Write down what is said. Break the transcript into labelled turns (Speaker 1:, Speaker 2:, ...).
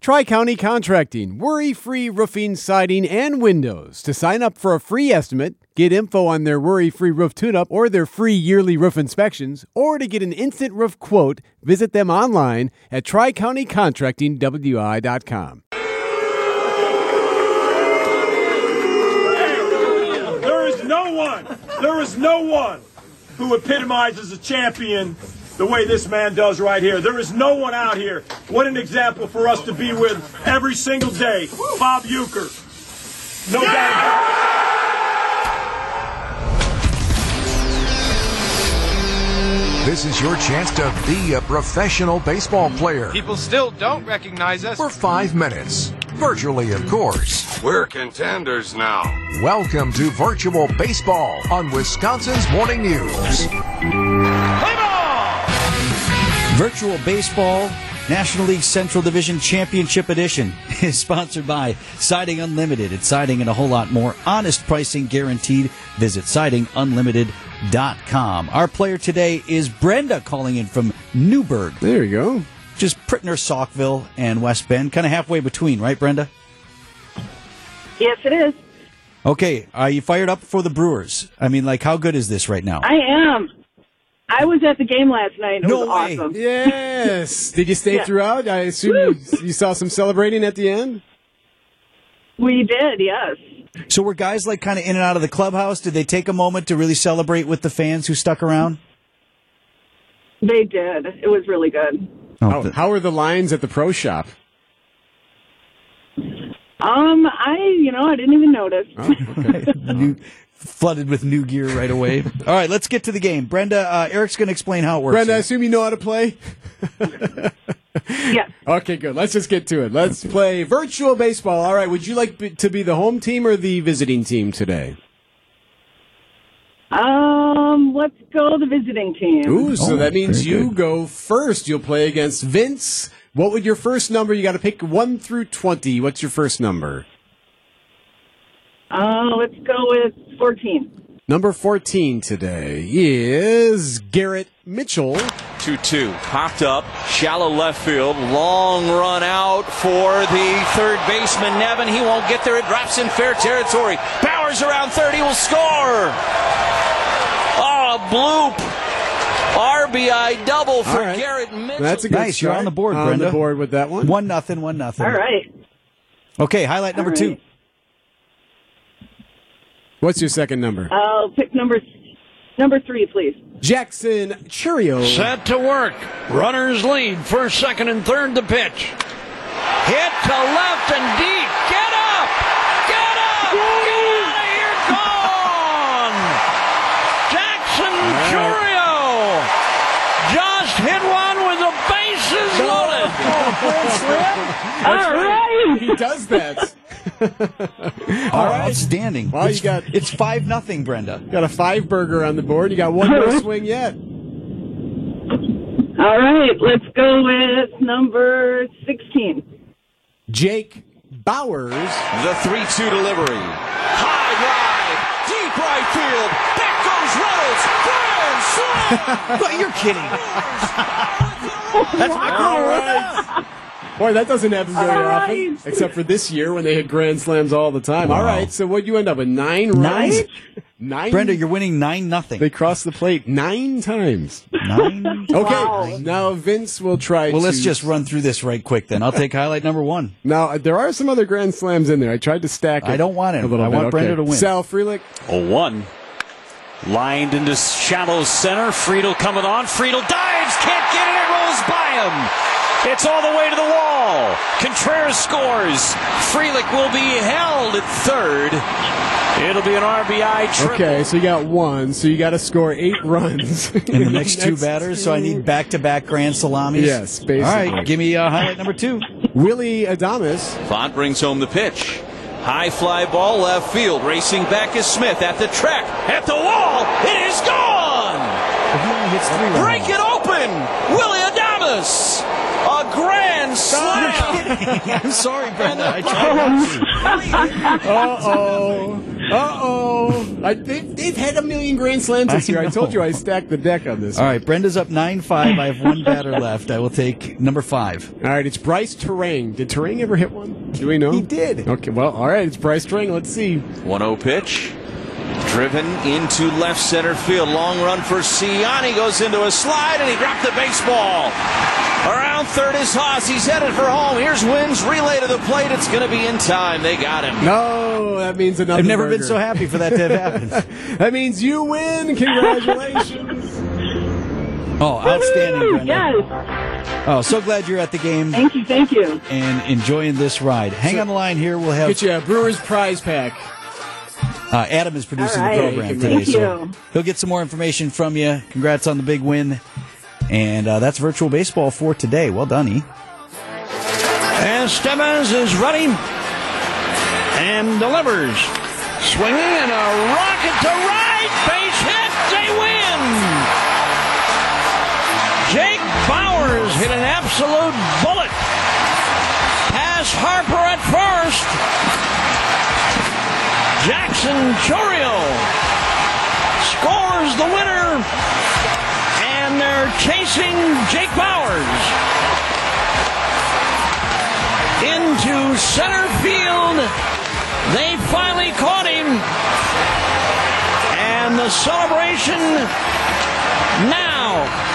Speaker 1: Tri-County Contracting, worry-free roofing, siding, and windows. To sign up for a free estimate, get info on their worry-free roof tune-up or their free yearly roof inspections, or to get an instant roof quote, visit them online at tricountycontractingwi.com.
Speaker 2: There is no one who epitomizes a champion the way this man does right here. There is no one out here. What an example for us to be with every single day. Bob Uecker. No doubt about
Speaker 3: it. This is your chance to be a professional baseball player.
Speaker 4: People still don't recognize us.
Speaker 3: For 5 minutes. Virtually, of course.
Speaker 5: We're contenders now.
Speaker 3: Welcome to Virtual Baseball on Wisconsin's Morning News.
Speaker 4: Play ball!
Speaker 6: Virtual Baseball National League Central Division Championship Edition is sponsored by Siding Unlimited. It's siding and a whole lot more. Honest pricing guaranteed. Visit sidingunlimited.com. Our player today is Brenda, calling in from Newburgh.
Speaker 1: There you go.
Speaker 6: Just Prittner, Saukville, and West Bend. Kind of halfway between, right, Brenda?
Speaker 7: Yes, it is.
Speaker 6: Okay, are you fired up for the Brewers? I mean, like, how good is this right now?
Speaker 7: I am. I was at the game last night. It was awesome.
Speaker 1: Yes. Did you stay throughout? I assume you saw some celebrating at the end?
Speaker 7: We did, yes.
Speaker 6: So were guys, like, kind of in and out of the clubhouse? Did they take a moment to really celebrate with the fans who stuck around?
Speaker 7: They did. It was really good.
Speaker 1: How are the lines at the pro shop?
Speaker 7: I didn't even notice.
Speaker 1: Oh, okay.
Speaker 6: Flooded with new gear right away. All right, let's get to the game. Brenda, Eric's going to explain how it works.
Speaker 1: Brenda, I assume you know how to play?
Speaker 7: Yes.
Speaker 1: Okay, good. Let's just get to it. Let's play virtual baseball. All right, would you like to be the home team or the visiting team today?
Speaker 7: Let's go the visiting team.
Speaker 1: Ooh, so that means you go first. You'll play against Vince. What would your first number? You got to pick 1 through 20. What's your first number?
Speaker 7: Let's go with 14.
Speaker 1: Number 14 today is Garrett Mitchell.
Speaker 8: 2-2. Popped up, shallow left field. Long run out for the third baseman, Nevin. He won't get there. It drops in fair territory. Powers around third. He will score. Oh, a bloop. RBI double for Garrett Mitchell.
Speaker 1: That's a good
Speaker 6: nice.
Speaker 1: start.
Speaker 6: You're on the board, Brenda.
Speaker 1: On the board with that one.
Speaker 6: 1-0, 1-0.
Speaker 7: All right.
Speaker 6: Okay, highlight number 2.
Speaker 1: What's your second number?
Speaker 7: I'll pick number 3, please.
Speaker 1: Jackson Churio.
Speaker 9: Set to work. Runners lead. First, second, and third to pitch. Hit to left and deep. Get up! Get up! Get out of here! Gone! Jackson Churio just hit one with the bases loaded.
Speaker 7: All right.
Speaker 1: He does that.
Speaker 6: Outstanding.
Speaker 1: Well, it's
Speaker 6: 5-0, Brenda.
Speaker 1: Got a 5-burger on the board. You got one more swing yet.
Speaker 7: All right, let's go with number 16.
Speaker 1: Jake Bowers.
Speaker 8: The 3-2 delivery. High drive. Deep right field. Back goes Reynolds. Grand slam.
Speaker 6: But you're kidding.
Speaker 1: That's my call. Right. Boy, that doesn't happen very often, except for this year when they had grand slams all the time. Wow. All right, so what'd you end up with? 9 runs? 9?
Speaker 6: Brenda, you're winning 9-0.
Speaker 1: They crossed the plate 9 times.
Speaker 6: 9?
Speaker 1: Okay,
Speaker 7: Wow.
Speaker 1: now Vince will try
Speaker 6: Well, let's just run through this right quick then. I'll take highlight number 1.
Speaker 1: Now, there are some other grand slams in there. I tried to stack it.
Speaker 6: I don't want it.
Speaker 1: A little
Speaker 6: I
Speaker 1: bit.
Speaker 6: want Brenda to win.
Speaker 1: Sal Frelick.
Speaker 8: 0-1. Lined into shallow center. Friedel coming on. Friedel dives. Can't get it. It rolls by him. It's all the way to the wall. Contreras scores. Frelick will be held at third. It'll be an RBI triple.
Speaker 1: Okay, so you got 1, so you got to score 8 runs.
Speaker 6: In the next 2 batters, so I need back-to-back grand salamis?
Speaker 1: Yes, basically.
Speaker 6: All right, give me highlight number 2.
Speaker 1: Willie Adames.
Speaker 8: Font brings home the pitch. High fly ball left field. Racing back is Smith at the track. At the wall. It is gone.
Speaker 6: He only hits 3 right
Speaker 8: Break it open. Willie Adames. A grand slam.
Speaker 6: I'm sorry, Brenda. I tried.
Speaker 1: Uh-oh. Uh-oh. They've had a million grand slams this year. I told you I stacked the deck on this.
Speaker 6: All right, Brenda's up 9-5. I have one batter left. I will take number 5.
Speaker 1: All right, it's Bryce Terang. Did Terang ever hit one? Do we know?
Speaker 6: He did.
Speaker 1: Okay, well, all right, it's Bryce Terang. Let's see.
Speaker 8: 1-0 pitch. Driven into left center field. Long run for Ciani. Goes into a slide, and he dropped the baseball. Around third is Haas. He's headed for home. Here's Wynn's relay to the plate. It's going to be in time. They got him.
Speaker 1: No, that means another
Speaker 6: I've never
Speaker 1: burger.
Speaker 6: been so happy for that to have happened.
Speaker 1: That means you win. Congratulations.
Speaker 6: Oh, outstanding,
Speaker 7: Woo-hoo!
Speaker 6: Brenda.
Speaker 7: Yes.
Speaker 6: Oh, so glad you're at the game
Speaker 7: Thank you.
Speaker 6: and enjoying this ride. Hang on the line here. We'll have
Speaker 1: Get you a Brewers prize pack.
Speaker 6: Adam is producing
Speaker 7: All right.
Speaker 6: the program today,
Speaker 7: Thank
Speaker 6: so
Speaker 7: you.
Speaker 6: he'll get some more information from you. Congrats on the big win. And that's virtual baseball for today. Well done, E.
Speaker 9: Estevez is ready and delivers. Swinging and a rocket to right. Base hit. They win. Jake Bauers hit an absolute bullet. Pass Harper at first. Jackson Chourio scores the winner. And they're chasing Jake Bauers into center field. They finally caught him. And the celebration now